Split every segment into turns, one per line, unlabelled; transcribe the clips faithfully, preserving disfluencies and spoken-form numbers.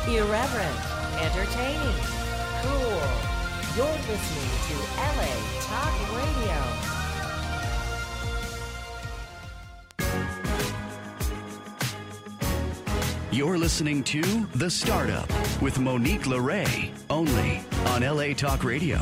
Irreverent, entertaining, cool. You're listening to L A Talk Radio.
You're listening to The Startup with Monique LeRae, only on L A Talk Radio.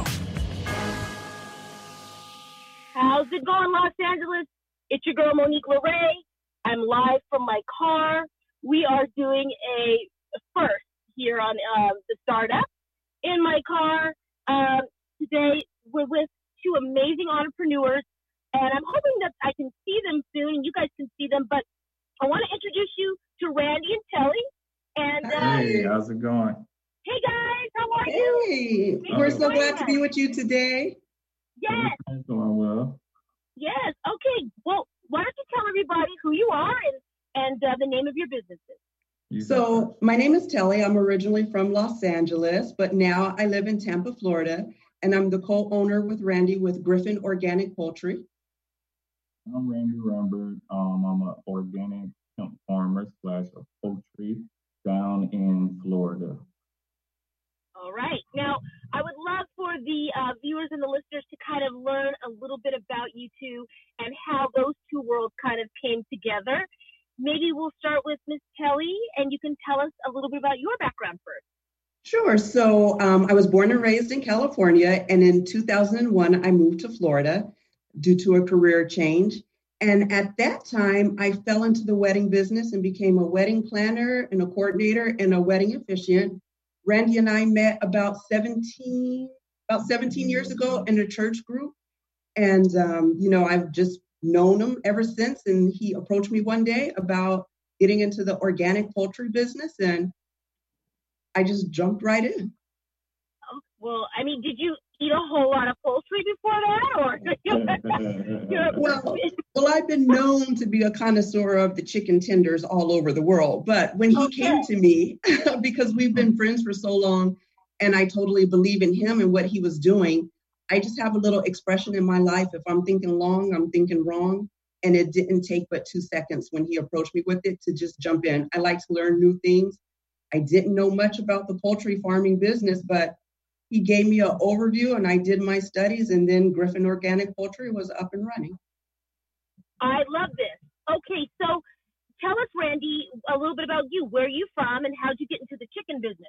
How's it going, Los Angeles? It's your girl, Monique LeRae. I'm live from my car. We are doing a first here on uh, The Startup in my car. Uh, today, we're with two amazing entrepreneurs, and I'm hoping that I can see them soon, and you guys can see them, but I want to introduce you to Randy and Telly. And uh,
Hey, how's it going?
Hey, guys, how are
hey,
you?
Hey, we're so glad to be with you today.
Yes.
I'm doing well.
Yes. Okay. Well, why don't you tell everybody who you are and, and uh, the name of your businesses?
So my name is Telly. I'm originally from Los Angeles, but now I live in Tampa, Florida, and I'm the co-owner with Randy with Griffin Organic Poultry.
I'm Randy Rambert. Um, I'm an organic hemp farmer slash a poultry down in Florida.
All right. Now, I would love for the uh, viewers and the listeners to kind of learn a little bit about you two and how those two worlds kind of came together. Maybe we'll start with Miss Telly, and you can tell us a little bit about your background first.
Sure. So um, I was born and raised in California, and in two thousand one, I moved to Florida due to a career change. And at that time, I fell into the wedding business and became a wedding planner and a coordinator and a wedding officiant. Randy and I met about seventeen, about seventeen years ago in a church group. And, um, you know, I've just known him ever since. And he approached me one day about getting into the organic poultry business. And I just jumped right in.
Oh, well, I mean, did you eat a whole lot of poultry before that? Or
well, well, I've been known to be a connoisseur of the chicken tenders all over the world. But when he
okay.
came to me, because we've been friends for so long, and I totally believe in him and what he was doing, I just have a little expression in my life. If I'm thinking long, I'm thinking wrong. And it didn't take but two seconds when he approached me with it to just jump in. I like to learn new things. I didn't know much about the poultry farming business, but he gave me an overview and I did my studies, and then Griffin Organic Poultry was up and running.
I love this. Okay, so tell us, Randy, a little bit about you. Where are you from and how'd you get into the chicken business?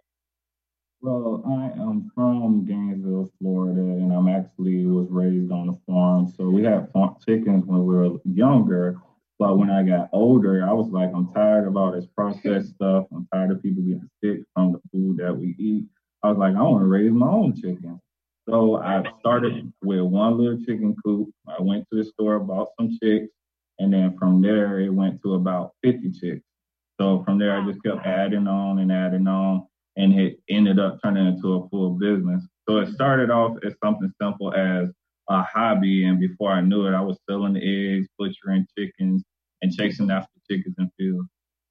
Well, I am from Gainesville, Florida, and I'm actually was raised on a farm. So we had farm chickens when we were younger. But when I got older, I was like, I'm tired of all this processed stuff. I'm tired of people getting sick from the food that we eat. I was like, I want to raise my own chicken. So I started with one little chicken coop. I went to the store, bought some chicks, and then from there, it went to about fifty chicks. So from there, I just kept adding on and adding on, and it ended up turning into a full business. So it started off as something simple as a hobby, and before I knew it, I was selling eggs, butchering chickens, and chasing after chickens in fields.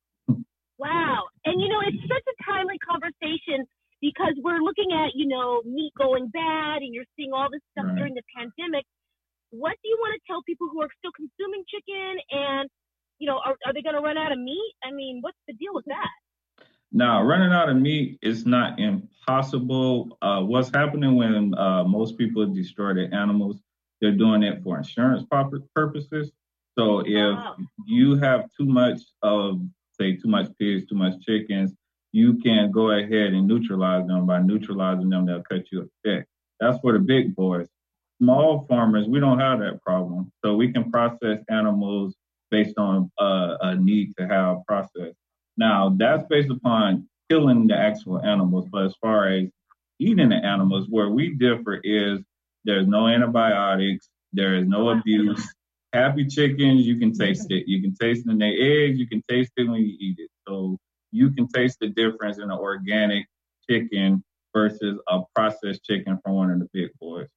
Wow. And, you know, it's such a timely conversation because we're looking at, you know, meat going bad, and you're seeing all this stuff right. during the pandemic. What do you want to tell people who are still consuming chicken, and, you know, are, are they going to run out of meat? I mean, what's the deal with that?
Now, running out of meat is not impossible. Uh, what's happening when uh, most people destroy their animals, they're doing it for insurance purposes. So if wow. you have too much of, say, too much pigs, too much chickens, you can go ahead and neutralize them. By neutralizing them, they'll cut you a check. That's for the big boys. Small farmers, we don't have that problem. So we can process animals based on uh, a need to have processed. Now, that's based upon killing the actual animals. But as far as eating the animals, where we differ is there's no antibiotics, there is no abuse. Happy chickens, you can taste it. You can taste it in their eggs, you can taste it when you eat it. So you can taste the difference in an organic chicken versus a processed chicken from one of the big boys.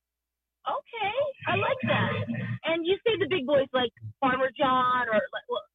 Okay, I like that. And you say the big boys like Farmer John or like well,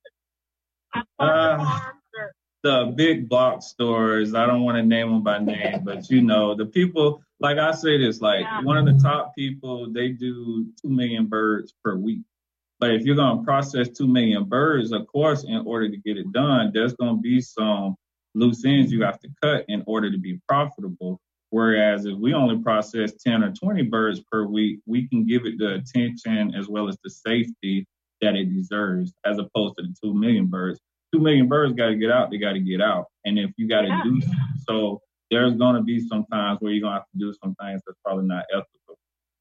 uh, Farms or
the big box stores. I don't want to name them by name, but you know the people. Like I say this, like yeah. one of the top people, they do two million birds per week. But if you're going to process two million birds, of course, in order to get it done, there's going to be some loose ends you have to cut in order to be profitable. Whereas if we only process ten or twenty birds per week, we can give it the attention as well as the safety that it deserves, as opposed to the two million birds. Two million birds got to get out, they got to get out. And if you got to
Yeah.
do so, there's going to be some times where you're going to have to do some things that's probably not ethical.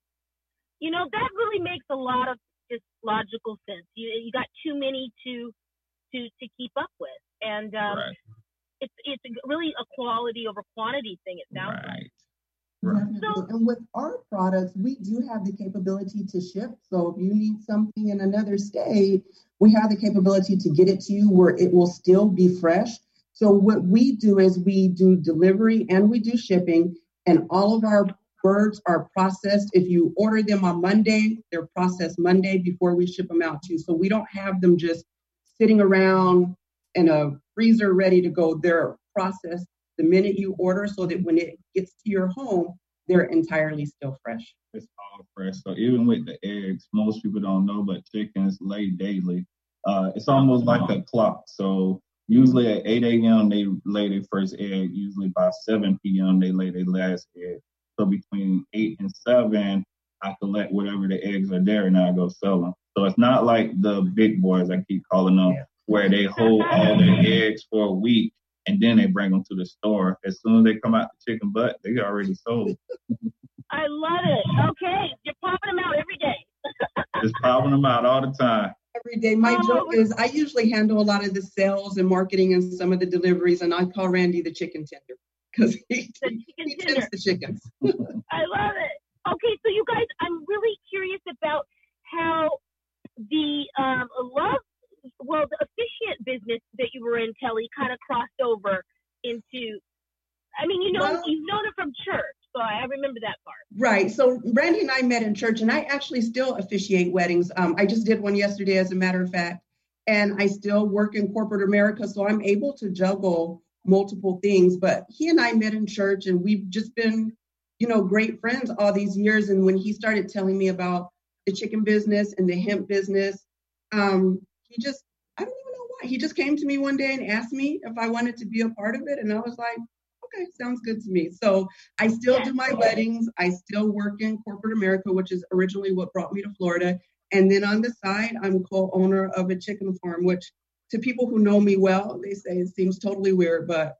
You know, that really makes a lot of just logical sense. You you got too many to to to keep up with, and um,
Right.
it's it's really a quality over quantity thing. It sounds like.
Right. Right.
Definitely. And with our products, we do have the capability to ship. So if you need something in another state, we have the capability to get it to you where it will still be fresh. So what we do is we do delivery and we do shipping, and all of our birds are processed. If you order them on Monday, they're processed Monday before we ship them out to you. So we don't have them just sitting around in a freezer ready to go. They're processed the minute you order, so that when it gets to your home, they're entirely still fresh.
It's all fresh. So even with the eggs, most people don't know, but chickens lay daily. Uh, it's almost like a clock. So usually at eight a.m. they lay their first egg. Usually by seven p.m. they lay their last egg. So between eight and seven, I collect whatever the eggs are there, and I go sell them. So it's not like the big boys, I keep calling them,
Yeah.
where they hold all their eggs for a week and then they bring them to the store. As soon as they come out the chicken butt, they already sold.
I love it. Okay, you're popping them out every day.
Just popping them out all the time.
Every day. My
Oh,
joke is I usually handle a lot of the sales and marketing and some of the deliveries, and I call Randy the chicken tender because he,
The
he
chicken
tends
tender.
the chickens.
I love it. Okay, so you guys, I'm really curious about how the um, love, well, the officiant business that you were in, Kelly, kind of crossed over into. I mean, you know,
Well-
you've known her from church, so I remember that part.
Right. So Randy and I met in church, and I actually still officiate weddings. Um, I just did one yesterday, as a matter of fact, and I still work in corporate America, so I'm able to juggle multiple things. But he and I met in church, and we've just been, you know, great friends all these years. And when he started telling me about the chicken business and the hemp business, um, he just, I don't even know why. He just came to me one day and asked me if I wanted to be a part of it. And I was like, okay, sounds good to me. So I still do my weddings. I still work in corporate America, which is originally what brought me to Florida. And then on the side, I'm co-owner of a chicken farm, which to people who know me well, they say it seems totally weird, but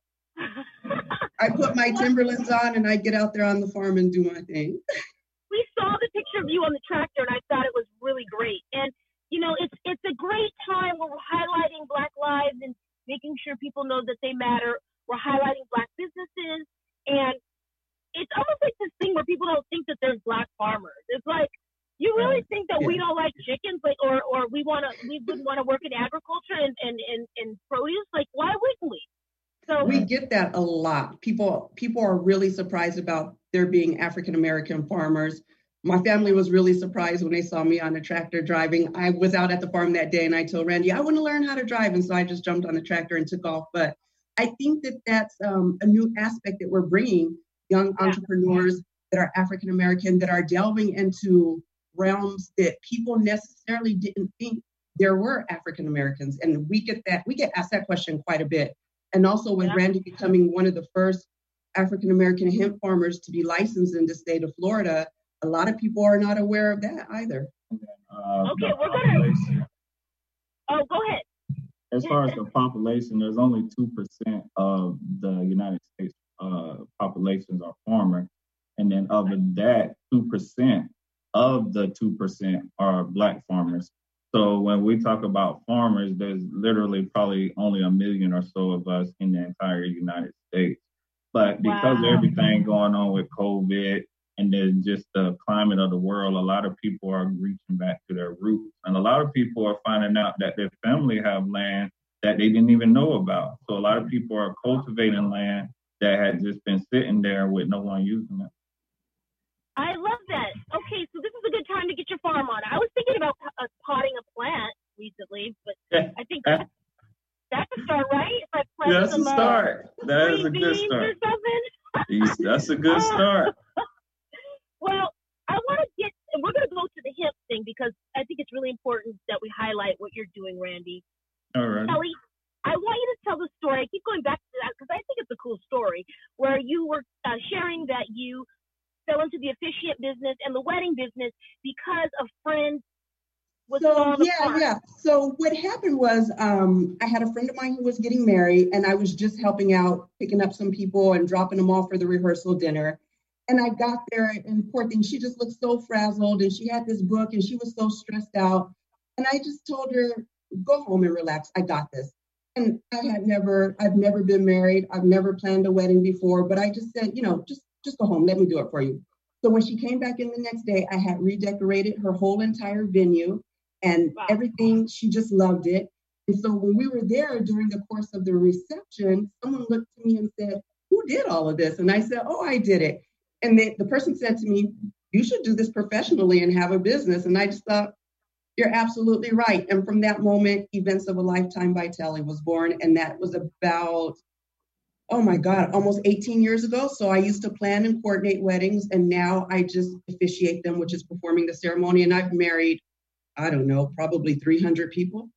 I put my Timberlands on and I get out there on the farm and do my thing.
We saw the picture of you on the tractor, and I thought it was really great. And you know, it's it's a great time where we're highlighting Black lives and making sure people know that they matter. We're highlighting Black businesses, and it's almost like this thing where people don't think that there's Black farmers. It's like, you really think that we
Yeah.
don't like chickens, like, or or we want to we wouldn't want to work in agriculture and and and, and produce? Like, why wouldn't we? So
We get that a lot. People people are really surprised about there being African American farmers. My family was really surprised when they saw me on a tractor driving. I was out at the farm that day and I told Randy, I want to learn how to drive. And so I just jumped on the tractor and took off. But I think that that's um, a new aspect that we're bringing young
Yeah.
entrepreneurs that are African American, that are delving into realms that people necessarily didn't think there were African Americans. And we get that, we get asked that question quite a bit. And also with
Yeah.
Randy becoming one of the first African American hemp farmers to be licensed in the state of Florida, a lot of people are not aware of that either.
Uh,
Okay,
the
we're gonna-
population-
oh, go ahead.
As far as the population, there's only two percent of the United States uh, populations are farmer. And then of that, two percent of the two percent are Black farmers. So when we talk about farmers, there's literally probably only a million or so of us in the entire United States. But because
Wow.
of everything going on with COVID and then just the climate of the world, a lot of people are reaching back to their roots. And a lot of people are finding out that their family have land that they didn't even know about. So a lot of people are cultivating land that had just been sitting there with no one using it.
I love that. Okay, so this is a good time to get your farm on. I was thinking about uh, potting a plant recently, but I think that's, that's a start, right? If I plant
That's a
some uh,
start. That is a
green
good
beans
start.
or something.
Yes, That's a good start.
Well, I want to get, and we're going to go to the hemp thing because I think it's really important that we highlight what you're doing, Randy.
All right.
Kelly, I want you to tell the story. I keep going back to because I think it's a cool story where you were uh, sharing that you fell into the officiant business and the wedding business because a friend was
So
falling
yeah,
apart.
yeah. So what happened was um, I had a friend of mine who was getting married, and I was just helping out, picking up some people and dropping them off for the rehearsal dinner. And I got there, and poor thing, she just looked so frazzled, and she had this book, and she was so stressed out. And I just told her, "Go home and relax. I got this." And I had never, I've never been married. I've never planned a wedding before, but I just said, you know, just just go home. Let me do it for you. So when she came back in the next day, I had redecorated her whole entire venue and
Wow.
everything. She just loved it. And so when we were there during the course of the reception, someone looked to me and said, "Who did all of this?" And I said, "Oh, I did it." And the, the person said to me, "You should do this professionally and have a business." And I just thought, you're absolutely right. And from that moment, Events of a Lifetime by Telly was born. And that was about, oh my God, almost eighteen years ago. So I used to plan and coordinate weddings, and now I just officiate them, which is performing the ceremony. And I've married, I don't know, probably three hundred people.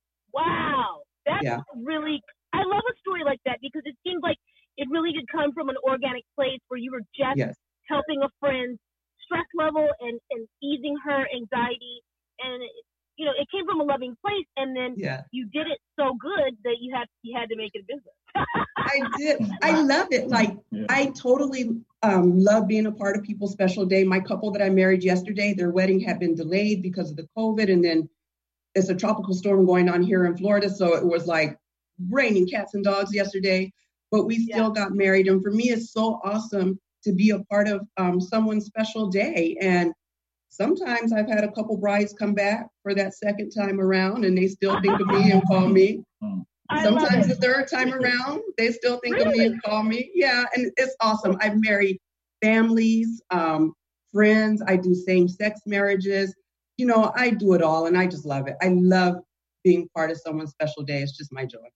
Wow. That's
Yeah.
really, I love a story like that because it seems like it really did come from an organic place where you were just
Yes.
helping a friend's stress level and, and easing her anxiety. And, it, you know, it came from a loving place. And then
Yeah.
you did it so good that you had, you had to make it a business.
I did. I love it. Like,
Yeah.
I totally um, love being a part of people's special day. My couple that I married yesterday, their wedding had been delayed because of the COVID. And then it's a tropical storm going on here in Florida. So it was like raining cats and dogs yesterday, but we still
Yeah.
got married. And for me, it's so awesome to be a part of um, someone's special day. And sometimes I've had a couple brides come back for that second time around, and they still think of me and call me.
I love
Sometimes the
it.
third time around, they still think of me
Really?
and call me. Yeah, and it's awesome. I've married families, um, friends. I do same-sex marriages. You know, I do it all, and I just love it. I love being part of someone's special day. It's just my joy.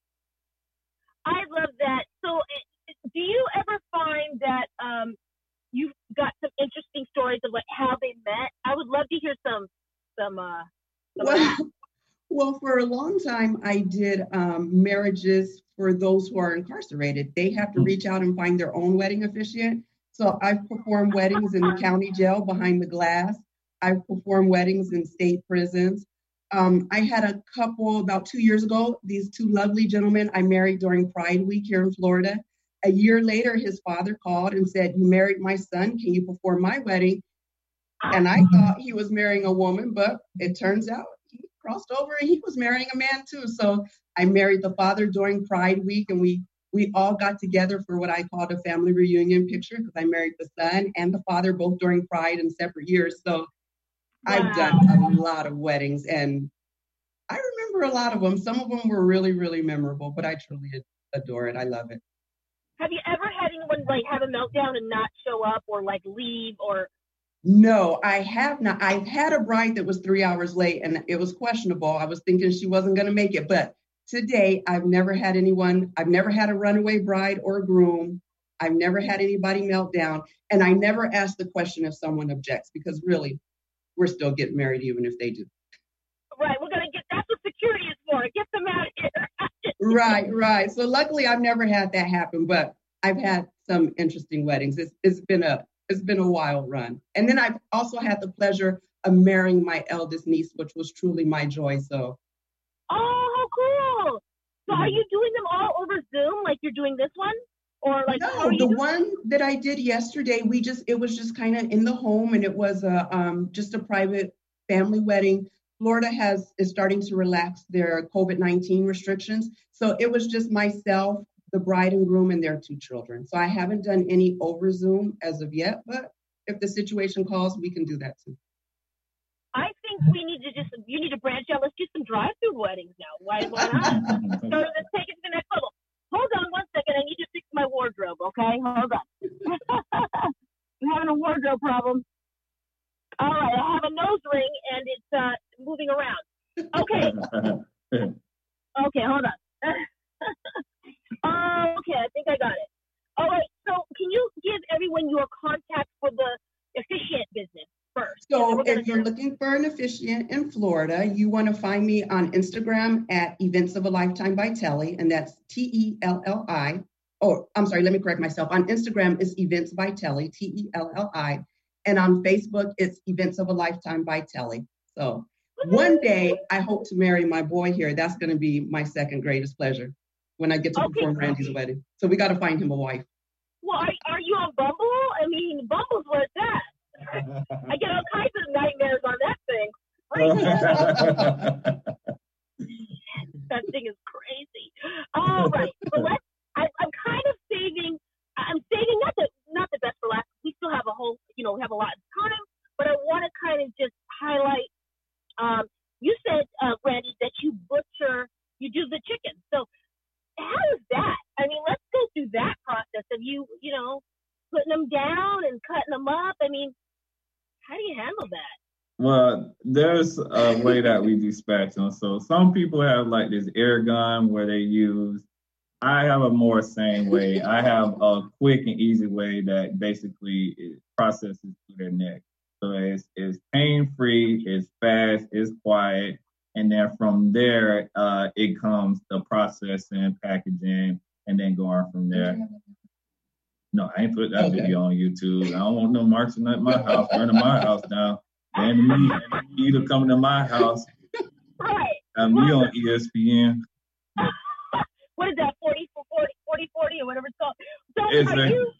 I love that. So eh, do you ever find that um, you've got some interesting stories of like how they met? I would love to hear some, some, uh, some of that.
Well, well, for a long time, I did um, marriages for those who are incarcerated. They have to reach out and find their own wedding officiant. So I've performed weddings in the county jail behind the glass. I've performed weddings in state prisons. Um, I had a couple about two years ago, these two lovely gentlemen I married during Pride Week here in Florida. A year later, his father called and said, "You married my son. Can you perform my wedding?" And I thought he was marrying a woman, but it turns out he crossed over and he was marrying a man too. So I married the father during Pride Week, and we we all got together for what I called a family reunion picture because I married the son and the father both during Pride in separate years. So I've done a lot of weddings, and I remember a lot of them. Some of them were really, really memorable, but I truly adore it. I love it.
Have you ever had anyone like have a meltdown and not show up or like leave or?
No, I have not. I've had a bride that was three hours late, and it was questionable. I was thinking she wasn't going to make it, but today I've never had anyone. I've never had a runaway bride or groom. I've never had anybody melt down, and I never ask the question if someone objects because really, we're still getting married even if they do.
Right, we're gonna get. That's what security is for. Get them out of here.
Right, right. So luckily, I've never had that happen, but I've had some interesting weddings. It's it's been a it's been a wild run, and then I've also had the pleasure of marrying my eldest niece, which was truly my joy. So.
Oh, how cool! So, are you doing them all over Zoom, like you're doing this one, or like? how
No,
are you
the
doing-
one that I did yesterday, we just it was just kind of in the home, and it was a um just a private family wedding. Florida has is starting to relax their COVID nineteen restrictions, so it was just myself, the bride and groom, and their two children. So I haven't done any over Zoom as of yet, but if the situation calls, we can do that too.
I think we need to just you need to branch out. Let's do some drive-through weddings now. Why? Why not? So let's take it to the next level. Hold on one second. I need to fix my wardrobe. Okay, hold on. I'm having a wardrobe problem. All right, I have a nose ring and it's uh, moving around. Okay, okay, hold on. Oh, okay, I think I got it. All right, so can you give everyone your contact for the officiant business first?
So
We're gonna
if you're
do-
looking for an officiant in Florida, you want to find me on Instagram at Events of a Lifetime by Telly, and that's T E L L I. oh, I'm sorry, let me correct myself. On Instagram, it's Events by Telly, T E L L I. And on Facebook, it's Events of a Lifetime by Telly. So one day, I hope to marry my boy here. That's going to be my second greatest pleasure when I get to
Okay.
perform Randy's wedding. So we got to find him a wife.
Well, are, are you on Bumble? I mean, Bumble's where it's at. I get all kinds of nightmares on that thing. That thing is crazy. All right, so let's. I, I'm kind of saving. I'm saving not the not the best for last. We still have a whole, you know, we have a lot of time, but I want to kind of just highlight. Um, you said, uh, Randy, that you butcher, you do the chicken. So how is that? I mean, let's go through that process of you, you know, putting them down and cutting them up. I mean, how do you handle that?
Well, there's a way that we dispatch them. So some people have like this air gun where they use. I have a more sane way. I have a quick and easy way that basically it processes through their neck. So it's, it's pain-free, it's fast, it's quiet. And then from there, uh, it comes the processing, packaging, and then going from there. No, I ain't put that
Okay.
video on YouTube. I don't want no marching at my house, burning my house down. And me, either coming to my house,
Right.
and me on E S P N.
What is that, forty, forty, forty, forty, or whatever it's called? So, are
Exactly.
you,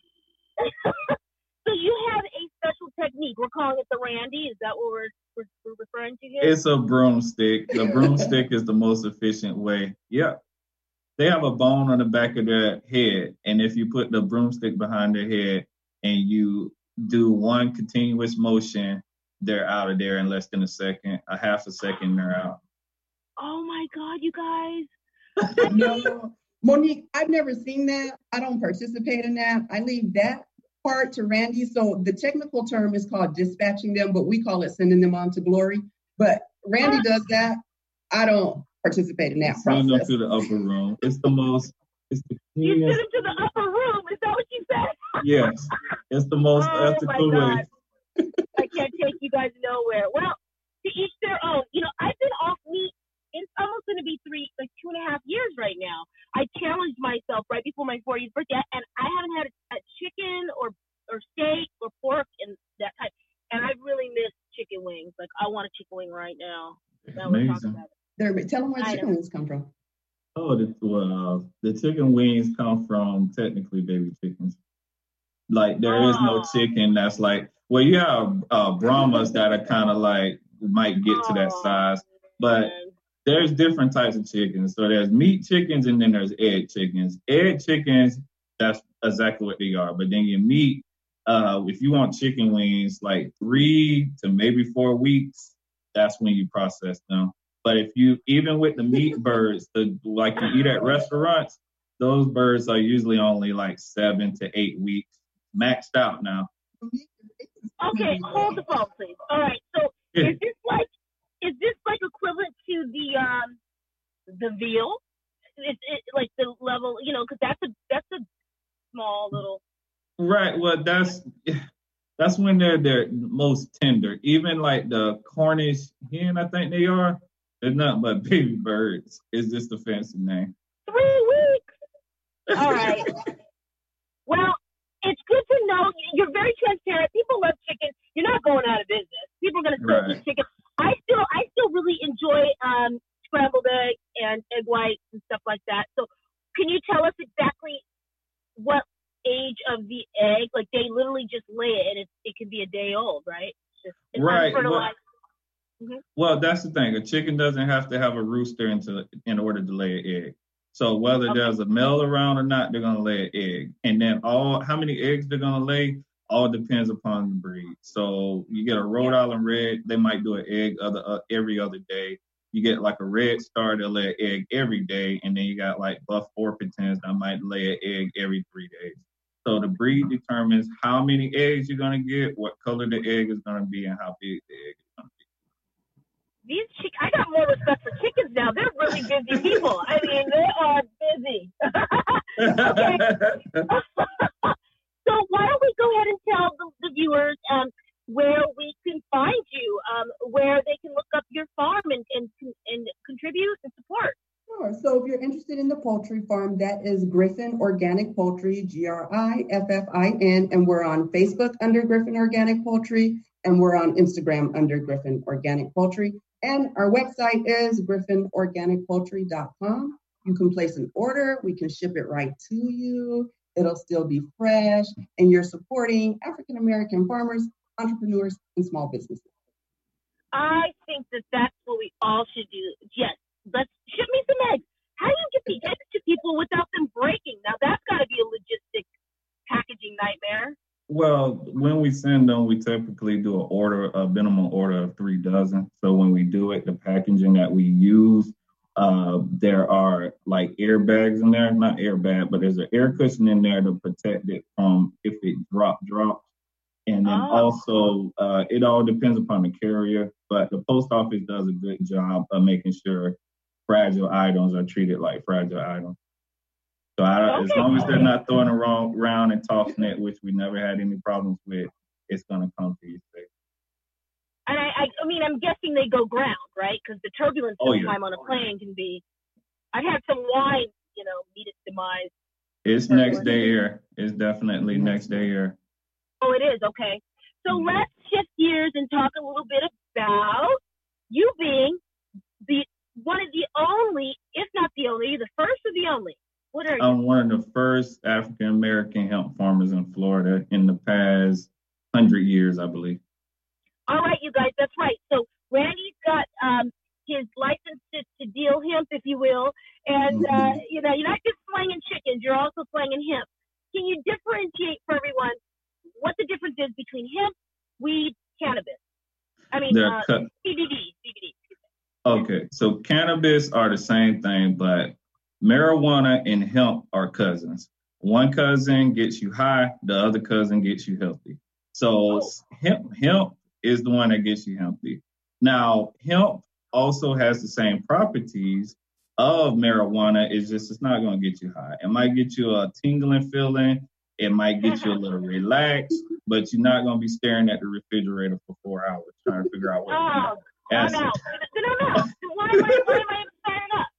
so you have a special technique. We're calling it the Randy. Is that what we're, we're, we're referring to here?
It's a broomstick. The broomstick is the most efficient way. Yeah. They have a bone on the back of their head. And if you put the broomstick behind their head and you do one continuous motion, they're out of there in less than a second. A half a second, they're out.
Oh, my God, you guys.
No, Monique, I've never seen that. I don't participate in that. I leave that part to Randy. So the technical term is called dispatching them, but we call it sending them on to glory. But Randy does that. I don't participate in that
Send them
process.
to the upper room. It's the most, it's the
You sent
cleanest.
him to the upper room. Is that what you said?
Yes. It's the most
Oh, my
ethical
God.
way.
I can't take you guys nowhere. Well, to each their own. You know, I've been off meat. It's almost going to be three, like two and a half years right now. I challenged myself right before my fortieth birthday, and I haven't had a, a chicken or or steak or pork and that type. And I really miss chicken wings. Like, I want a chicken wing right now. That we're talking
Amazing.
about it.
There, tell them where
I
chicken
know.
wings come from.
Oh, the, well, the chicken wings come from technically baby chickens. Like there is no
Oh.
chicken that's like, well, you have uh, Brahmas that are kind of like might get to that
Oh,
size, but
man.
there's different types of chickens. So there's meat chickens and then there's egg chickens. Egg chickens, that's exactly what they are. But then your meat, uh, if you want chicken wings, like three to maybe four weeks, that's when you process them. But if you, even with the meat birds, the like you eat at restaurants, those birds are usually only like seven to eight weeks, maxed out now.
Okay, hold the phone, please. All right, so
Yeah.
is this like is this like equivalent to the um the veal? Is it like the level, you know, because that's a that's a small little.
Right. Well, that's that's when they're they're most tender. Even like the Cornish hen, I think they are. They're nothing but baby birds. It's just a fancy name.
Three weeks. All right. Well, it's good to know you're very transparent. People love chicken. You're not going out of business. People are going to still
Right.
eat chicken. I still, I still really enjoy um, scrambled egg and egg whites and stuff like that. So, can you tell us exactly what age of the egg? Like they literally just lay it, and it it can be a day old, right? It's just it's
Right.
unfertilized.
Well, that's the thing. A chicken doesn't have to have a rooster into, in order to lay an egg. So whether
Okay.
there's a male around or not, they're going to lay an egg. And then all how many eggs they're going to lay all depends upon the breed. So you get a Rhode Island Red, they might do an egg other uh, every other day. You get like a Red Star, they'll lay an egg every day. And then you got like Buff Orpingtons that might lay an egg every three days. So the breed determines how many eggs you're going to get, what color the egg is going to be, and how big the egg is going to be.
These chick- I got more respect for chickens now. They're really busy people. I mean, they are busy. Okay. So why don't we go ahead and tell the, the viewers um, where we can find you, um, where they can look up your farm and, and and contribute and support.
Sure. So if you're interested in the poultry poultry farm. That is Griffin Organic Poultry, G R I F F I N, and we're on Facebook under Griffin Organic Poultry, and we're on Instagram under Griffin Organic Poultry. And our website is griffin organic poultry dot com. You can place an order. We can ship it right to you. It'll still be fresh, and you're supporting African-American farmers, entrepreneurs, and small businesses.
I think that that's what we all should do. Yes, let's ship me some eggs. How do you get the eggs to people without them breaking? Now, that's got to be a logistic packaging nightmare.
Well, when we send them, we typically do an order, a minimum order of three dozen. So when we do it, the packaging that we use, uh, there are like airbags in there, not airbag, but there's an air cushion in there to protect it from if it drop drops. And then
Oh.
also, uh, it all depends upon the carrier, but the post office does a good job of making sure fragile items are treated like fragile items. So I, as
Okay.
long as they're not throwing it around, around and tossing it, which we never had any problems with, it's going to come to you safe.
And I, I, I mean, I'm guessing they go ground, right? Because the turbulence
Oh, yeah.
sometime on a plane can be. I've had some wine, you know, meet its demise.
It's next day air. It's definitely next day air.
Oh, it is? Okay. So
Mhm.
let's shift gears and talk a little bit about you being the one of the only, if not the only, the first or the only. What are you?
I'm one of the first African American hemp farmers in Florida in the past hundred years, I believe.
All right, you guys, that's right. So Randy's got um, his license to, to deal hemp, if you will. And, uh, you know, you're not just slanging chickens, you're also slanging hemp. Can you differentiate for everyone what the difference is between hemp, weed, cannabis? I mean,
They're
uh,
cut.
C B D, C B D.
Okay, so cannabis are the same thing, but marijuana and hemp are cousins. One cousin gets you high, the other cousin gets you healthy. So
Oh.
hemp, hemp is the one that gets you healthy. Now, hemp also has the same properties of marijuana. It's just it's not going to get you high. It might get you a tingling feeling. It might get you a little relaxed, but you're not going to be staring at the refrigerator for four hours trying to figure out what to
Oh,
eat.
I'm
That's-
out. No, no, no. Why am I, why am I firing up?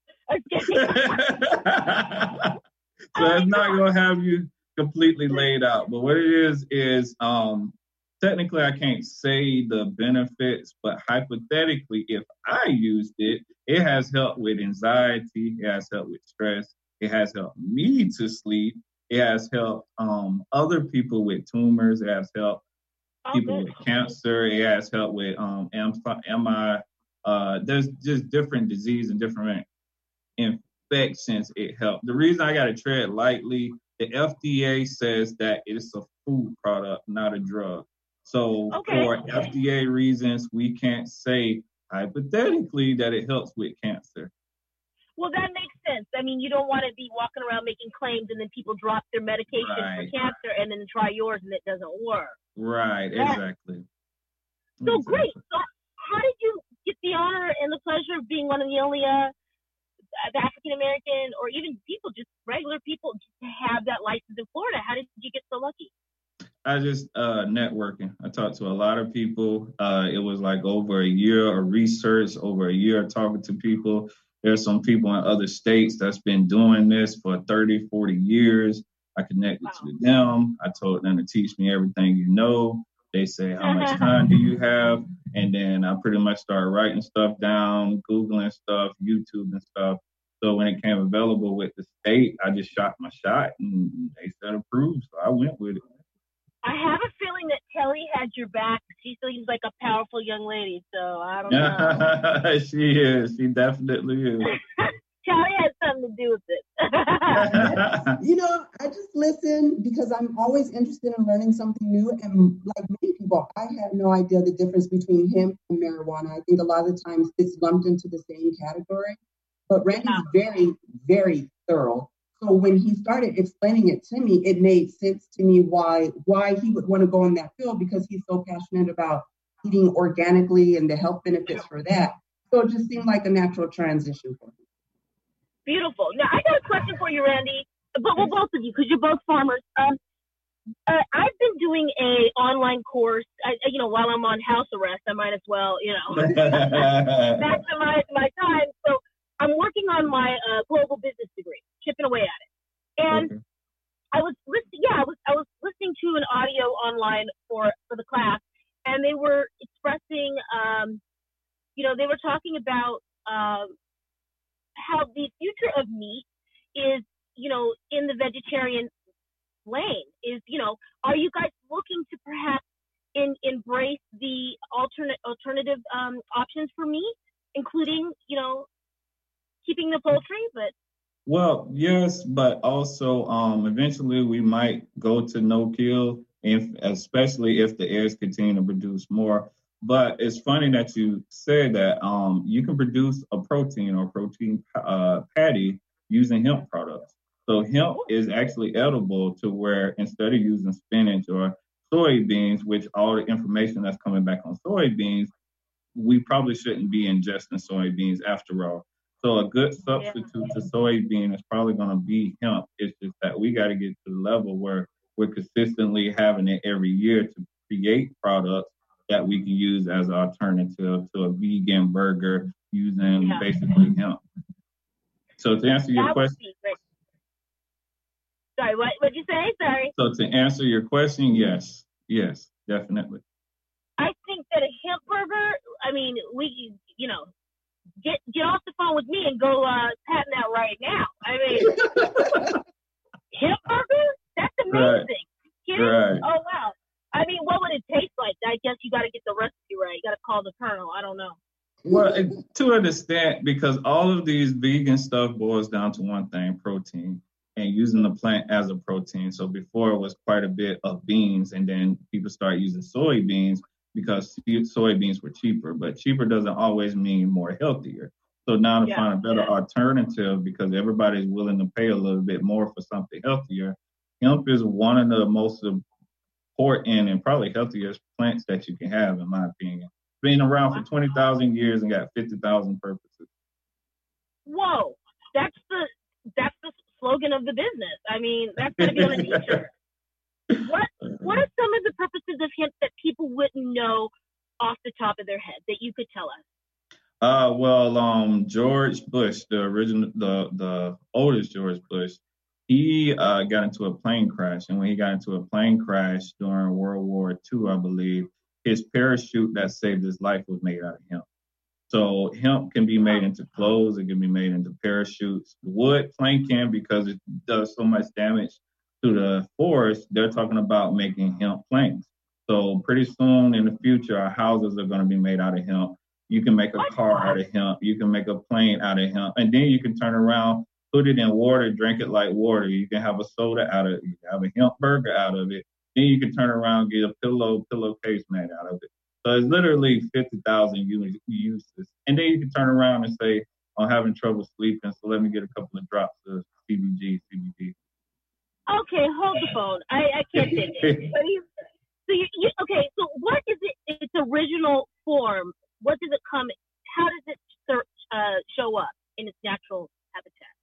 Okay.
So it's not going to have you completely laid out. But what it is, is um, technically I can't say the benefits, but hypothetically, if I used it, it has helped with anxiety. It has helped with stress. It has helped me to sleep. It has helped um, other people with tumors. It has helped
Oh,
people
good.
with cancer. It has helped with um, M I. Uh, there's just different disease and different infections. It helped. The reason I got to tread lightly, the F D A says that it's a food product, not a drug. So
Okay.
for F D A reasons, we can't say hypothetically that it helps with cancer.
Well, that makes sense. I mean, you don't want to be walking around making claims and then people drop their medication
Right.
for cancer and then try yours and it doesn't work.
Right,
Yeah.
exactly.
So
Exactly.
great. So how did you get the honor and the pleasure of being one of the only uh, African American or even people, just regular people, to have that license in Florida? How did you get so lucky?
I just uh, networking. I talked to a lot of people. Uh, it was like over a year of research, over a year of talking to people. There's some people in other states that's been doing this for thirty, forty years. I connected
Wow.
to them. I told them to teach me everything you know. They say, how much time do you have? And then I pretty much started writing stuff down, Googling stuff, YouTube and stuff. So when it came available with the state, I just shot my shot and they said approved. So I went with it.
I have a feeling that Kelly had your back. She seems like a powerful young lady, so I don't know.
She is. She definitely is.
Kelly has something to do with it.
You know, I just listen because I'm always interested in learning something new. And like many people, I had no idea the difference between hemp and marijuana. I think a lot of the times it's lumped into the same category. But Randy's very, very thorough. So when he started explaining it to me, it made sense to me why why he would want to go in that field, because he's so passionate about eating organically and the health benefits for that. So it just seemed like a natural transition for him.
Beautiful. Now, I got a question for you, Randy, but well, both of you, because you're both farmers. Um, uh, I've been doing a online course. I, you know, while I'm on house arrest, I might as well, you know, maximize my time. So I'm working on my uh, global business degree. chipping away at it. And
Okay.
I was listening. Yeah, I was I was listening to an audio online for for the class, and they were expressing, um, you know, they were talking about um, how the future of meat is, you know, in the vegetarian lane. Is, you know, are you guys looking to perhaps in, embrace the alternate alternative um, options for meat, including, you know, keeping the poultry, but
Well, yes, but also um, eventually we might go to no kill, if especially if the eggs continue to produce more. But it's funny that you said that um, you can produce a protein or protein uh, patty using hemp products. So hemp is actually edible to where instead of using spinach or soybeans, which all the information that's coming back on soybeans, we probably shouldn't be ingesting soybeans after all. So a good
yeah.
substitute to soybean is probably going to be hemp. It's just that we got to get to the level where we're consistently having it every year to create products that we can use as an alternative to a vegan burger using
Yeah.
basically hemp. So to answer your
That would
question,
be great. Sorry, what what'd you say? Sorry.
so to answer your question, yes, yes, definitely.
I think that a hemp burger, I mean, we, you know, get get off the phone with me and go uh, patent that right now. I mean, hemp burger? That's amazing.
Right.
Kidding?
Right.
Oh, wow. I mean, what would it taste like? I guess you got to get the recipe right. You got to call the colonel. I don't know.
Well, it- to an extent, because all of these vegan stuff boils down to one thing, protein, and using the plant as a protein. So before it was quite a bit of beans, and then people start using soybeans because soybeans were cheaper, but cheaper doesn't always mean more healthier. So now to
Yeah,
find a better
yeah.
alternative, because everybody's willing to pay a little bit more for something healthier, hemp is one of the most important and probably healthiest plants that you can have, in my opinion. Been around for twenty thousand years and got fifty thousand purposes.
Whoa. That's the that's the slogan of the business. I mean, that's going to be on a t-shirt. What What are some of the purposes of hemp that people wouldn't know off the top of their head that you could tell us?
Uh, well, um, George Bush, the original, the the oldest George Bush, he uh, got into a plane crash, and when he got into a plane crash during World War Two, I believe, his parachute that saved his life was made out of hemp. So hemp can be made into clothes, it can be made into parachutes. Wood plank can, because it does so much damage to the forest. They're talking about making hemp planks. So pretty soon in the future, our houses are going to be made out of hemp. You can make a car out of hemp. You can make a plane out of hemp. And then you can turn around, put it in water, drink it like water. You can have a soda out of it. You can have a hemp burger out of it. Then you can turn around, get a pillow, pillowcase made out of it. So it's literally fifty thousand uses. And then you can turn around and say, I'm having trouble sleeping, so let me get a couple of drops of C B G, C B D.
Okay, hold the phone. I, I can't take it. So you, so you, you, okay, so what is it, its original form? What does it come, how does it search, uh, show up in its natural habitat?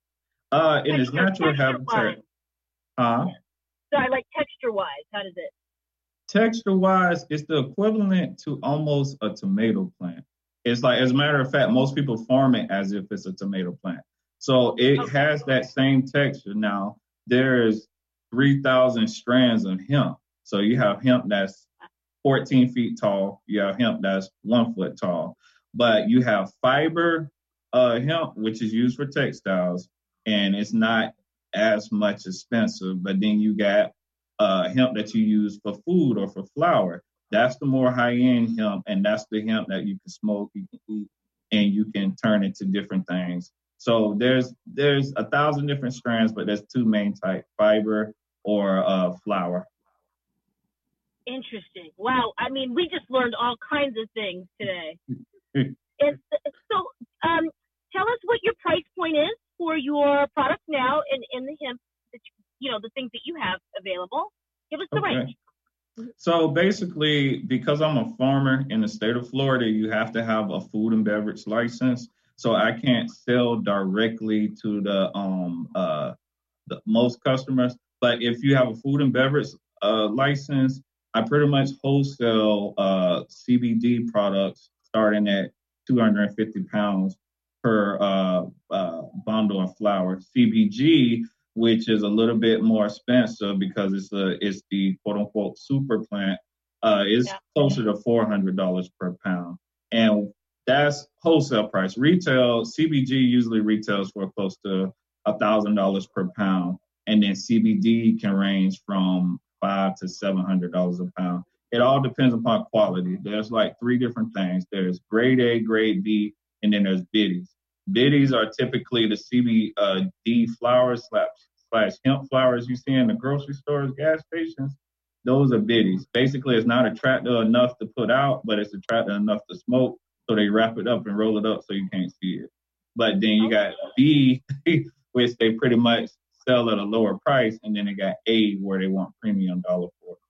Uh, in its
Texture-
natural habitat.
texture-wise.
Huh?
Yes. Sorry, like texture-wise, how does it?
Texture-wise, it's the equivalent to almost a tomato plant. It's like, as a matter of fact, most people farm it as if it's a tomato plant. So it
Okay.
has that same texture. Now, there's three thousand strands of hemp. So you have hemp that's fourteen feet tall. You have hemp that's one foot tall. But you have fiber uh, hemp, which is used for textiles, and it's not as much expensive. But then you got uh, hemp that you use for food or for flour. That's the more high-end hemp, and that's the hemp that you can smoke, you can eat, and you can turn into different things. So there's there's a thousand different strands, but there's two main types: fiber or uh, flour.
Interesting. Wow. I mean, we just learned all kinds of things today. And so, um, tell us what your price point is for your products now in, in the hemp, that you, you know, the things that you have available. Give us the
Okay.
range.
So basically, because I'm a farmer in the state of Florida, you have to have a food and beverage license. So I can't sell directly to the um uh the most customers. But if you have a food and beverage uh, license, I pretty much wholesale uh, C B D products starting at two hundred fifty pounds per uh, uh, bundle of flour. C B G, which is a little bit more expensive because it's a it's the quote unquote super plant, uh, is yeah. closer to four hundred dollars per pound, and that's wholesale price. Retail C B G usually retails for close to a thousand dollars per pound, and then C B D can range from five to seven hundred dollars a pound. It all depends upon quality. There's like three different things. There's grade A, grade B, and then there's biddies. Biddies are typically the C B D flowers slash, slash hemp flowers you see in the grocery stores, gas stations. Those are biddies. Basically, it's not attractive enough to put out, but it's attractive enough to smoke. So they wrap it up and roll it up so you can't see it. But then you got B, which they pretty much sell at a lower price, and then they got A, where they want premium dollar for it.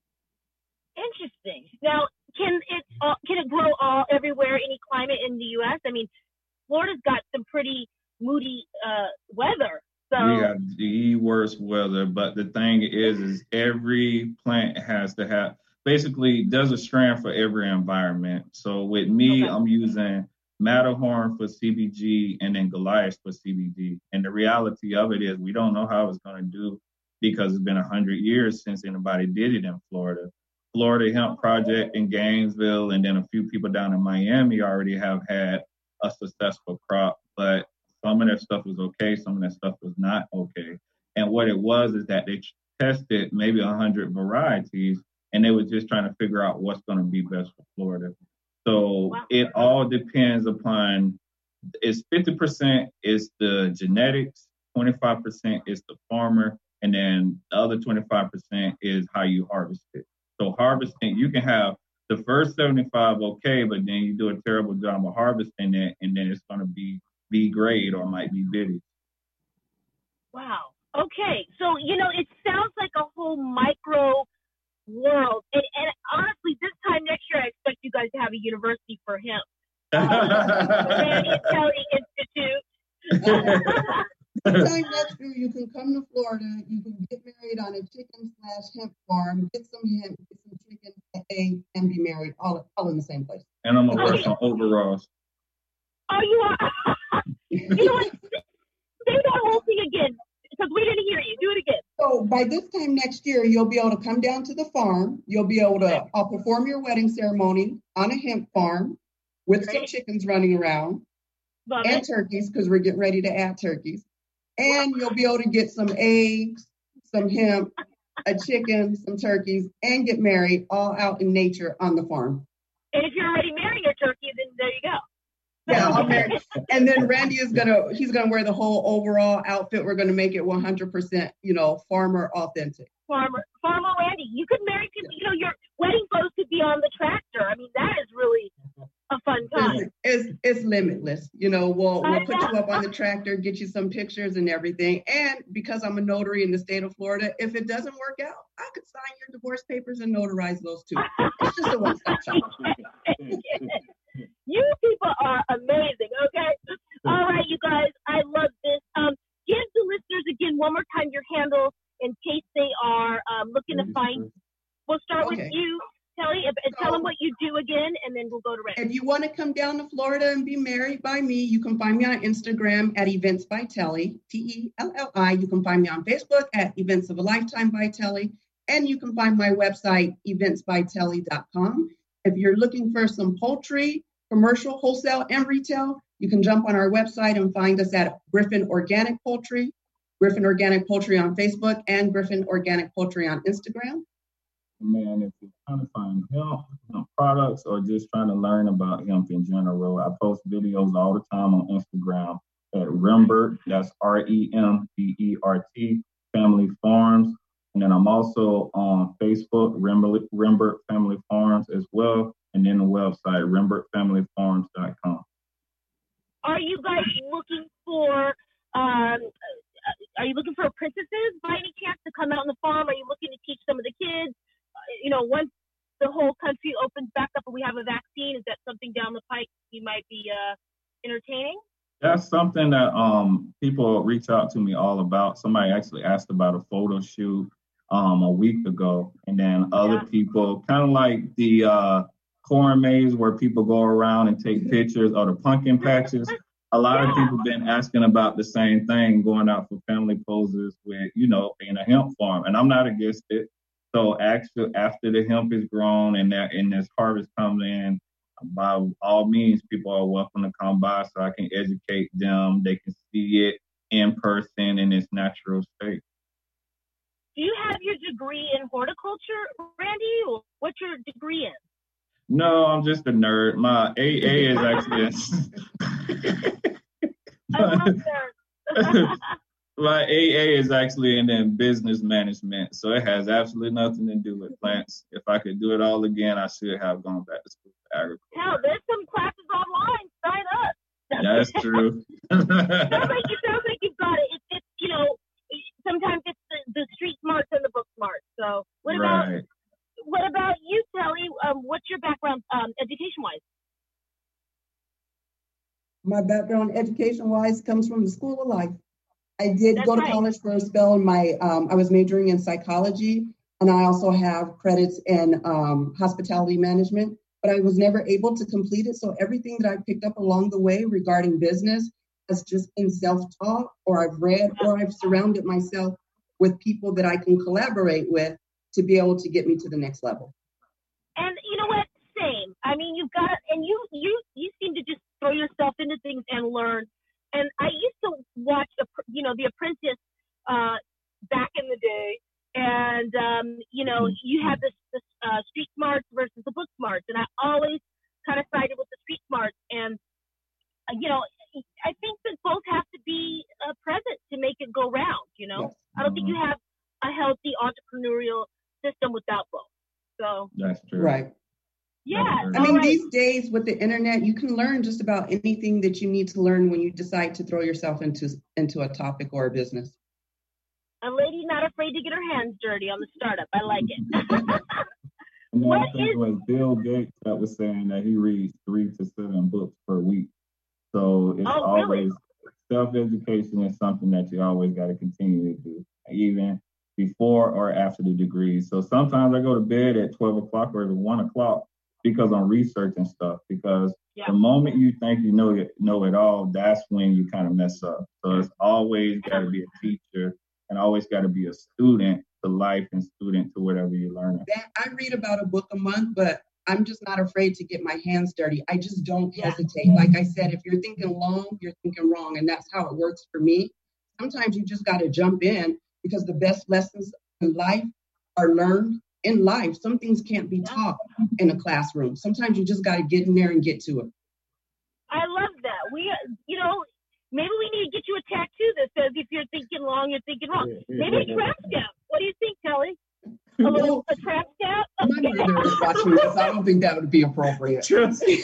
Interesting. Now, can it uh, can it grow all everywhere, any climate in the U S? I mean, Florida's got some pretty moody uh, weather. So
we got the worst weather, but the thing is, is every plant has to have, basically, there's a strand for every environment. So with me, okay. I'm using Matterhorn for C B G and then Goliath for C B D. And the reality of it is we don't know how it's going to do because it's been one hundred years since anybody did it in Florida. Florida Hemp Project in Gainesville and then a few people down in Miami already have had a successful crop, but some of that stuff was okay, some of that stuff was not okay. And what it was is that they tested maybe one hundred varieties, and they were just trying to figure out what's going to be best for Florida. So wow. It all depends upon, it's fifty percent is the genetics, twenty-five percent is the farmer, and then the other twenty-five percent is how you harvest it. So harvesting, you can have the first seventy-five okay, but then you do a terrible job of harvesting it, and then it's going to be B grade or might be biddy.
Wow. Okay. So, you know, it sounds like a whole micro world. And, and honestly, this time next year, I expect you guys to have a university for hemp. Um, the Randy and Kelly Institute.
Sometime next year, you can come to Florida. You can get married on a chicken slash hemp farm, get some hemp, get some chicken, egg, and be married all, all in the same place.
And I'm going to wear some overalls.
Oh, you are? You know what? Say that whole thing again, because we didn't hear you. Do it again.
So by this time next year, you'll be able to come down to the farm. You'll be able to uh, perform your wedding ceremony on a hemp farm with Great. some chickens running around Love and it. turkeys, because we're getting ready to add turkeys. And you'll be able to get some eggs, some hemp, a chicken, some turkeys, and get married all out in nature on the farm.
And if you're already marrying a turkey, then there you go.
Yeah, I'll marry. And then Randy is gonna, he's gonna wear the whole overall outfit. We're gonna make it one hundred percent, you know, farmer authentic.
Farmer, farmer Randy, you could marry people, you know, your wedding clothes could be on the tractor. I mean, that is really a fun time.
It's, it's, it's limitless. You know, we'll, we'll put you up on the tractor, get you some pictures and everything. And because I'm a notary in the state of Florida, if it doesn't work out, I could sign your divorce papers and notarize those too. It's just a one-stop shop.
You people are amazing, okay? All right, you guys, I love this. Um, give the listeners again one more time your handle in case they are um, looking to find. We'll start okay. with you, Kelly, and tell so, them what you do again, and then we'll go to Randy.
If you want to come down to Florida and be married by me, you can find me on Instagram at Events by Telly, T E L L I. You can find me on Facebook at Events of a Lifetime by Telly, and you can find my website, events by telly dot com. If you're looking for some poultry, commercial, wholesale, and retail, you can jump on our website and find us at Griffin Organic Poultry, Griffin Organic Poultry on Facebook, and Griffin Organic Poultry on Instagram.
Man, if you're trying to find hemp, hemp products or just trying to learn about hemp in general, I post videos all the time on Instagram at Rembert, that's R E M B E R T, Family Farms. And then I'm also on Facebook, Rembert, Rembert Family Farms as well. And then the website, rembert family farms dot com.
Are you guys looking for, um, are you looking for princesses by any chance to come out on the farm? Are you looking to teach some of the kids? Uh, you know, once the whole country opens back up and we have a vaccine, is that something down the pike you might be uh, entertaining?
That's something that um, people reach out to me all about. Somebody actually asked about a photo shoot um, a week ago. And then other yeah. people, kind of like the uh, corn maze where people go around and take pictures, or the pumpkin patches. a lot
Yeah.
of people been asking about the same thing, going out for family poses with, you know, in a hemp farm, and I'm not against it. So actually, after the hemp is grown and that and this harvest comes in, by all means, people are welcome to come by so I can educate them. They can see it in person in its natural state.
Do you have your degree in horticulture, Randy? Or what's your degree in?
No, I'm just a nerd. My A A is actually
I love that.
my A A is actually in, in business management, so it has absolutely nothing to do with plants. If I could do it all again, I should have gone back to school for agriculture.
Hell, there's some classes online. Sign up.
That's true.
sounds like it sounds like you've got it. It's, it's you know, sometimes it's the, the street smarts and the book smarts. So what about
Right.
what about you, Telly? Um, what's your background, um, education wise?
My background education-wise comes from the School of Life. I did
That's
go to
right.
college for a spell. And my um, I was majoring in psychology, and I also have credits in um, hospitality management. But I was never able to complete it. So everything that I picked up along the way regarding business has just been self-taught, or I've read, or I've surrounded myself with people that I can collaborate with to be able to get me to the next level.
And you know what? Same. I mean, you've got, and you you you seem to just throw yourself into things and learn. And I used to watch, the, you know, The Apprentice uh, back in the day, and um, you know, you had this, this uh, street smarts versus the book smarts, and I always kind of sided with the street smarts. And uh, you know, I think that both have to be uh, present to make it go round. You know,
Yes.
I don't think you have a healthy entrepreneurial system without both. So
That's true.
Right.
yeah,
I
all
mean,
right.
these days with the internet, you can learn just about anything that you need to learn when you decide to throw yourself into into a topic or a business.
A lady not afraid to get her hands dirty on the startup. I like it.
And then
What
I think
is-
it was Bill Gates that was saying that he reads three to seven books per week. So it's
Oh, really?
always self-education is something that you always got to continue to do, even before or after the degree. So sometimes I go to bed at twelve o'clock or at one o'clock because I'm researching stuff. Because
Yeah.
the moment you think you know it, know it all, that's when you kind of mess up. So it's always got to be a teacher and always got to be a student to life and student to whatever you're learning.
That I read about a book a month, but I'm just not afraid to get my hands dirty. I just don't
Yeah.
hesitate. Like I said, if you're thinking long, you're thinking wrong. And that's how it works for me. Sometimes you just got to jump in because the best lessons in life are learned in life. Some things can't be taught in a classroom. Sometimes you just got to get in there and get to it.
I love that. We, uh, you know, maybe we need to get you a tattoo that says if you're thinking long, you're thinking wrong. Maybe a trap stamp. What do you think, Kelly? A little a trap stamp?
My mother is watching this. I don't think that would be appropriate.
Clearly,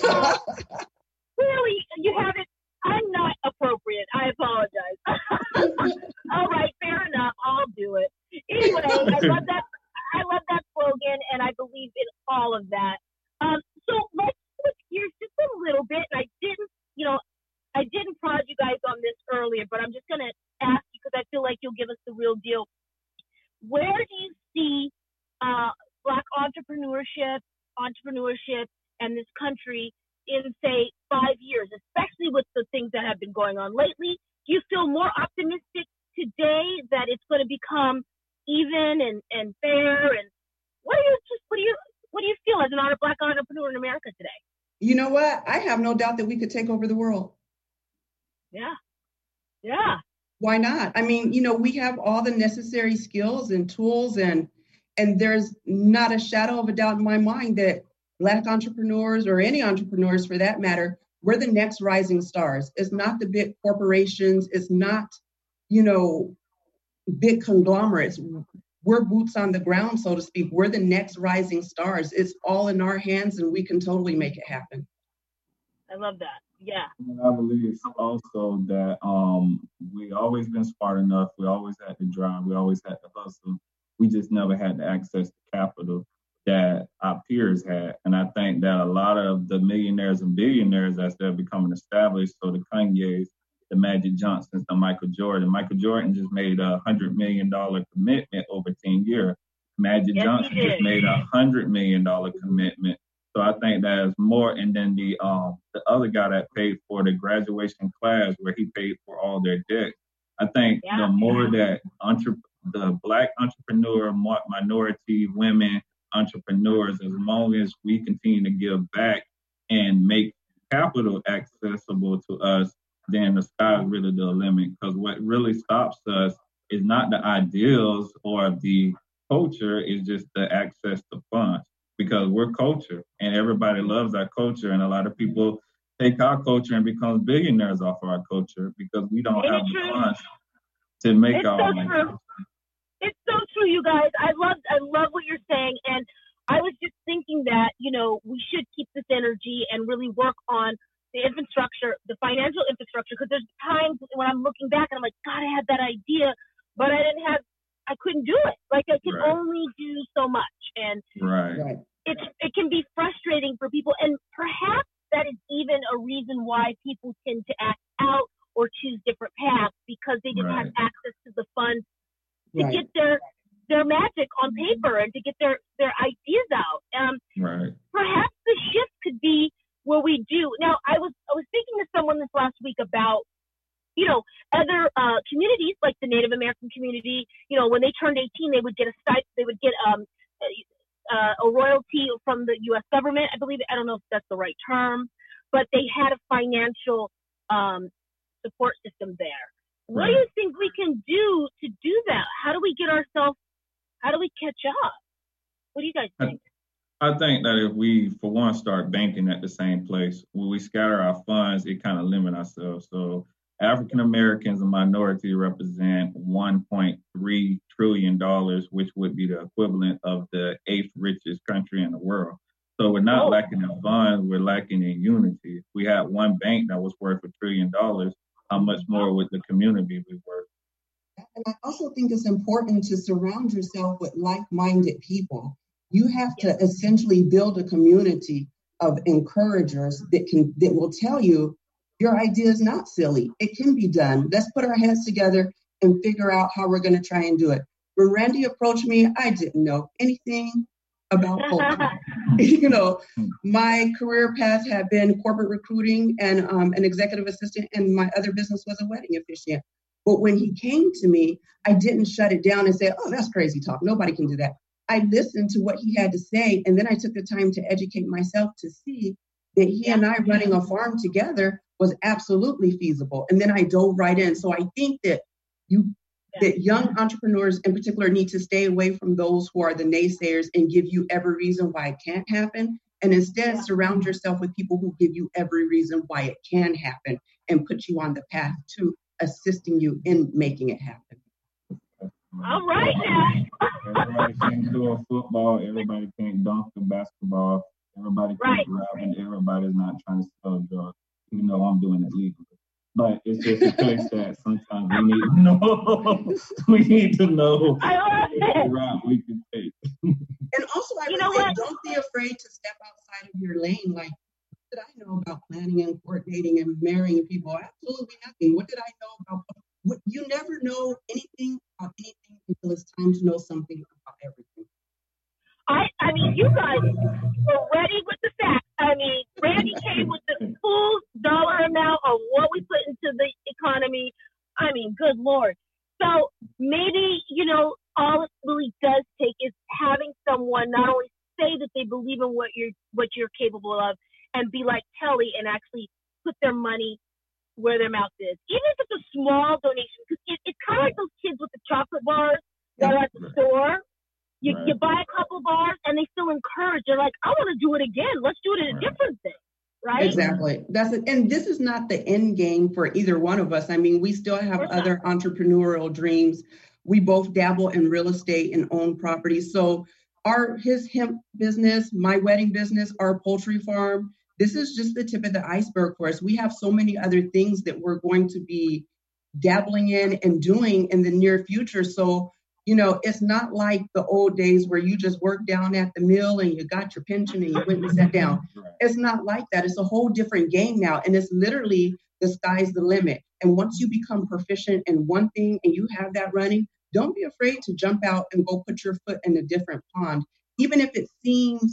you have it. I'm not appropriate. I apologize. All right, fair enough. I'll do it. Anyway, I love that. I love that slogan, and I believe in all of that. Um, so let's switch gears just a little bit. And I didn't, you know, I didn't prod you guys on this earlier, but I'm just going to ask you because I feel like you'll give us the real deal. Where do you see uh, Black entrepreneurship, entrepreneurship, and this country in, say, five years, especially with the things that have been going on lately? Do you feel more optimistic today that it's going to become even and, and fair? And what do you just what do you what do you feel as an honor Black entrepreneur in America today?
You know what? I have no doubt that we could take over the world.
Yeah, yeah.
Why not? I mean, you know, we have all the necessary skills and tools, and and there's not a shadow of a doubt in my mind that Black entrepreneurs, or any entrepreneurs for that matter, we're the next rising stars. It's not the big corporations. It's not, you know, big conglomerates. We're boots on the ground, so to speak. We're the next rising stars. It's all in our hands, and we can totally make it happen.
I love that. Yeah.
And I believe also that um, we always been smart enough. We always had to drive. We always had to hustle. We just never had the access to capital that our peers had. And I think that a lot of the millionaires and billionaires as they're becoming established, so the Kanye's, the Magic Johnsons, the Michael Jordan. Michael Jordan just made a one hundred million dollars commitment over ten years. Magic
Yes,
Johnson
he did.
just made a one hundred million dollars commitment So I think that's more. And then the um the other guy that paid for the graduation class where he paid for all their debt. I think
Yeah.
the more that entre- the black entrepreneur, mo- minority women entrepreneurs, as long as we continue to give back and make capital accessible to us, then the sky is really the limit. Because what really stops us is not the ideals or the culture, it's just the access to funds. Because we're culture and everybody loves our culture, and a lot of people take our culture and become billionaires off of our culture because we don't
Ain't
have
it
the
true?
funds to make
It's
our
so
own.
true. It's so true, you guys. I love, I love what you're saying, and I was just thinking that you know we should keep this energy and really work on the infrastructure, the financial infrastructure, because there's times when I'm looking back and I'm like, God, I had that idea, but I didn't have, I couldn't do it. Like I could
Right.
only do so much, and
Right.
Right.
it's it can be frustrating for people, and perhaps that is even a reason why people tend to act out or choose different paths because they didn't have
Right.
access to the funds to
Right.
get their their magic on paper and to get their their ideas out. Um,
Right.
perhaps the shift could be where we do. Now, I was I was speaking to someone this last week about you know other uh, communities like the Native American community. You know, when they turned eighteen, they would get a stipend. They would get um. Uh, a royalty from the U S government. I believe, I don't know if that's the right term, but they had a financial um, support system there. What do
Right.
you think we can do to do that? How do we get ourselves, how do we catch up? What do you guys
I,
think?
I think that if we, for one, start banking at the same place, when we scatter our funds, it kind of limit ourselves. So African Americans and minority represent one point three trillion dollars, which would be the equivalent of the eighth richest country in the world. So we're not
Oh.
lacking in funds, we're lacking in unity. If we had one bank that was worth a trillion dollars, how much more would the community be worth?
And I also think it's important to surround yourself with like-minded people. You have to essentially build a community of encouragers that can that will tell you your idea is not silly. It can be done. Let's put our heads together and figure out how we're going to try and do it. When Randy approached me, I didn't know anything about culture. You know, my career path had been corporate recruiting and um, an executive assistant, and my other business was a wedding officiant. But when he came to me, I didn't shut it down and say, oh, that's crazy talk. Nobody can do that. I listened to what he had to say, and then I took the time to educate myself to see that he and I running a farm together was absolutely feasible. And then I dove right in. So I think that you that young entrepreneurs in particular need to stay away from those who are the naysayers and give you every reason why it can't happen. And instead surround yourself with people who give you every reason why it can happen and put you on the path to assisting you in making it happen.
All right now.
Everybody can't do a football. Everybody can't dunk the basketball. Everybody can't
Right.
grab, and everybody's not trying to sell drugs. You know, I'm doing it legally. But it's just a case that sometimes we need to know. we need to know
I love
what
it.
route we can take.
And also, I
You
would
know
say,
what?
don't be afraid to step outside of your lane. Like, what did I know about planning and coordinating and marrying people? Absolutely nothing. What did I know about? What, you never know anything about anything until it's time to know something about everything.
I, I mean, you guys were ready with the facts. I mean, Randy came with the full dollar amount of what we put into the economy. I mean, good Lord. So maybe, you know, all it really does take is having someone not only say that they believe in what you're what you're capable of and be like Kelly and actually put their money where their mouth is. Even if it's a small donation, because it, it's kind of like those kids with the chocolate bars that are at the store. You,
Right.
you buy a couple bars and they feel encouraged. They're like, I want to do it again. Let's do it in a
Right.
different thing, right?
Exactly. That's it. And this is not the end game for either one of us. I mean, we still have
Of course
other entrepreneurial dreams. We both dabble in real estate and own properties. So our his hemp business, my wedding business, our poultry farm, this is just the tip of the iceberg for us. We have so many other things that we're going to be dabbling in and doing in the near future. So, you know, it's not like the old days where you just worked down at the mill and you got your pension and you went and sat down.
Right.
It's not like that. It's a whole different game now. And it's literally the sky's the limit. And once you become proficient in one thing and you have that running, don't be afraid to jump out and go put your foot in a different pond. Even if it seems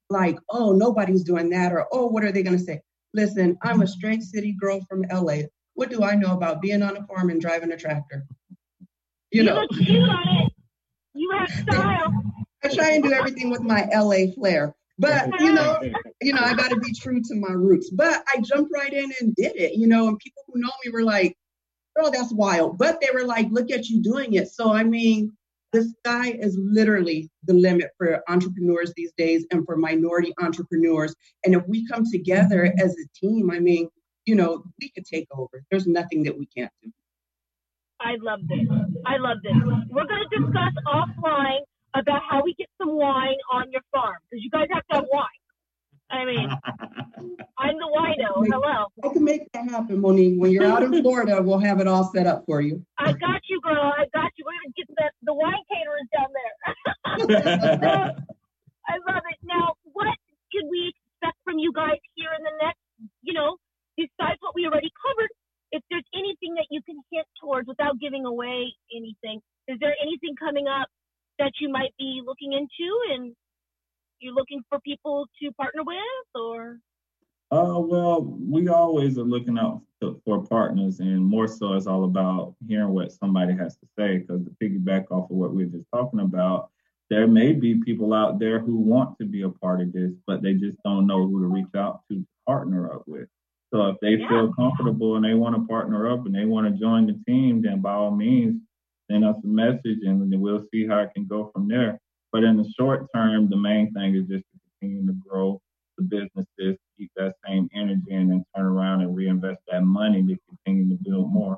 like, oh, nobody's doing that, or, oh, what are they going to say? Listen, I'm a straight city girl from L A. What do I know about being on a farm and driving a tractor? You,
you
know.
look cute on it. You have style.
I try and do everything with my L A flair. But, you know, you know, I got to be true to my roots. But I jumped right in and did it, you know, and people who know me were like, girl, that's wild. But they were like, look at you doing it. So, I mean, the sky is literally the limit for entrepreneurs these days and for minority entrepreneurs. And if we come together as a team, I mean, you know, we could take over. There's nothing that we can't do.
I love this. I love this. We're going to discuss offline about how we get some wine on your farm, because you guys have to have wine. I mean, I'm the wino. Hello.
I can make that happen, Monique. When you're out in Florida, we'll have it all set up for you.
I got you, girl. I got you. We're going to get the, the wine caterers down there. I love it. Now, what can we expect from you guys here in the next, you know, besides what we already covered? If there's anything that you can hint towards without giving away anything, is there anything coming up that you might be looking into and you're looking for people to partner with, or?
Uh, well, we always are looking out to, for partners, and more so it's all about hearing what somebody has to say, because to piggyback off of what we were just talking about, there may be people out there who want to be a part of this, but they just don't know who to reach out to to partner up with. So if they
Yeah.
feel comfortable and they want to partner up and they want to join the team, then by all means, send us a message and then we'll see how it can go from there. But in the short term, the main thing is just to continue to grow the businesses, keep that same energy, and then turn around and reinvest that money to continue to build more.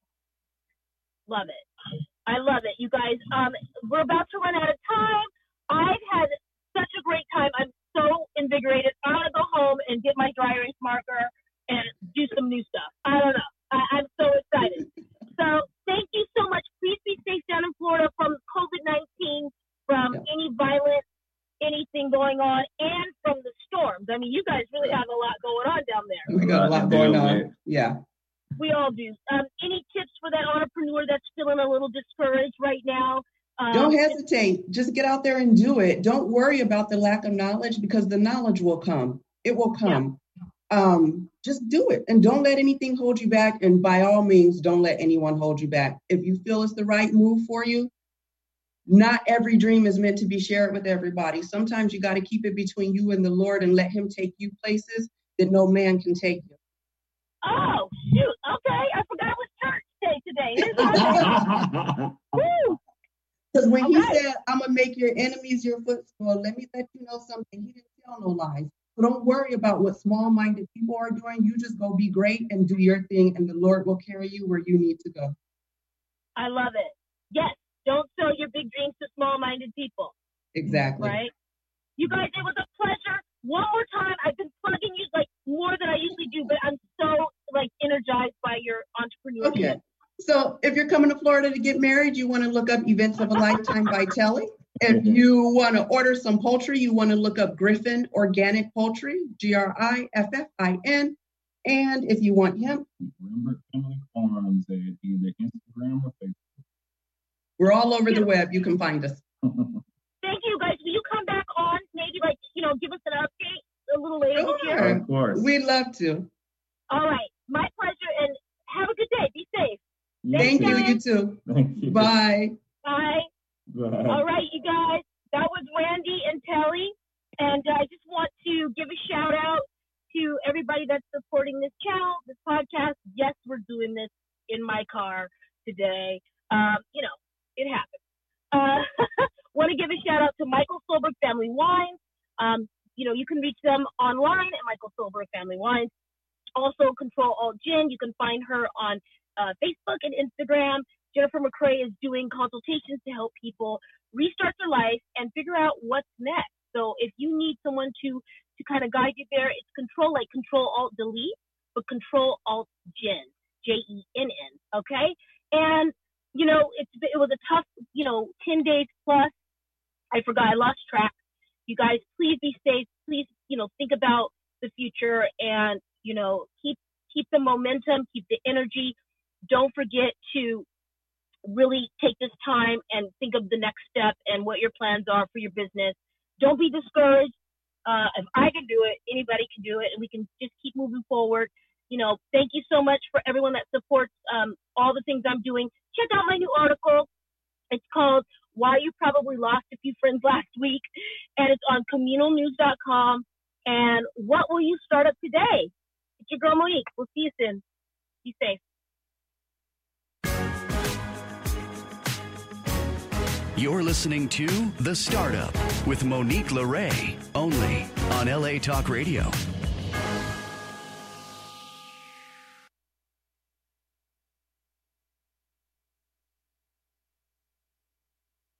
Love it. I love it. You guys, um, we're about to run out of time. I've had such a great time. I'm so invigorated. I want to go home and get my dry erase marker and do some new stuff. I don't know. I, I'm so excited. So thank you so much. Please be safe down in Florida from COVID nineteen, from
Yeah.
any violent, anything going on, and from the storms. I mean, you guys really have a lot going on down there.
We got a lot going on. Yeah.
We all do. Um, any tips for that entrepreneur that's feeling a little discouraged right now? Um,
Don't hesitate. Just get out there and do it. Don't worry about the lack of knowledge, because the knowledge will come. It will come. Um, just do it, and don't let anything hold you back. And by all means, don't let anyone hold you back. If you feel it's the right move for you, not every dream is meant to be shared with everybody. Sometimes you got to keep it between you and the Lord and let him take you places that no man can take you.
Oh, shoot. Okay. I forgot it was church day today. Woo!
Because when he
Okay.
said, I'm going to make your enemies your footstool, let me let you know something. He didn't tell no lies. So don't worry about what small-minded people are doing. You just go be great and do your thing, and the Lord will carry you where you need to go.
I love it. Yes. Don't sell your big dreams to small-minded people.
Exactly.
Right? You guys, it was a pleasure. One more time, I've been plugging you like more than I usually do, but I'm so like energized by your entrepreneurship.
Okay. So if you're coming to Florida to get married, you want to look up Events of a Lifetime by Telly. If you want to order some poultry, you want to look up Griffin Organic Poultry, G R I F F I N. And if you want hemp,
Remember Family Farms at either Instagram or Facebook.
we're all over the web. You can find us.
Thank you, guys. Will you come back on? Maybe like, you know, give us an update a little later this year?
Sure.
Of course.
We'd love to.
All right. My pleasure. And have a good day. Be safe.
Thank you.
you.
You too.
Thank you.
Bye.
Bye.
Bye.
All right, you guys. That was Randy and Telly. And uh, I just want to give a shout out to everybody that's supporting this channel, this podcast. Yes, we're doing this in my car today. Um, you know, it happens. Uh, want to give a shout out to Michael Solberg Family Wines. Um, you know, you can reach them online at Michael Solberg Family Wines. Also, Control Alt Gin. You can find her on uh, Facebook and Instagram. Jennifer McCrae is doing consultations to help people restart their life and figure out what's next. So if you need someone to to kind of guide you there, it's Control, like Control Alt Delete, but Control Alt Gin, J E N N. Okay, and you know, it's it was a tough, you know, ten days plus. I forgot, I lost track. You guys, please be safe. Please, you know, think about the future and, you know, keep keep the momentum, keep the energy. Don't forget to really take this time and think of the next step and what your plans are for your business. Don't be discouraged. Uh, if I can do it, anybody can do it, and we can just keep moving forward. You know, thank you so much for everyone that supports um, all the things I'm doing. Check out my new article. It's called Why You Probably Lost a Few Friends Last Week, and it's on communal news dot com. And what will you start up today? It's your girl Monique. We'll see you soon. Be safe.
You're listening to The Startup with Monique LeRae, only on L A Talk Radio.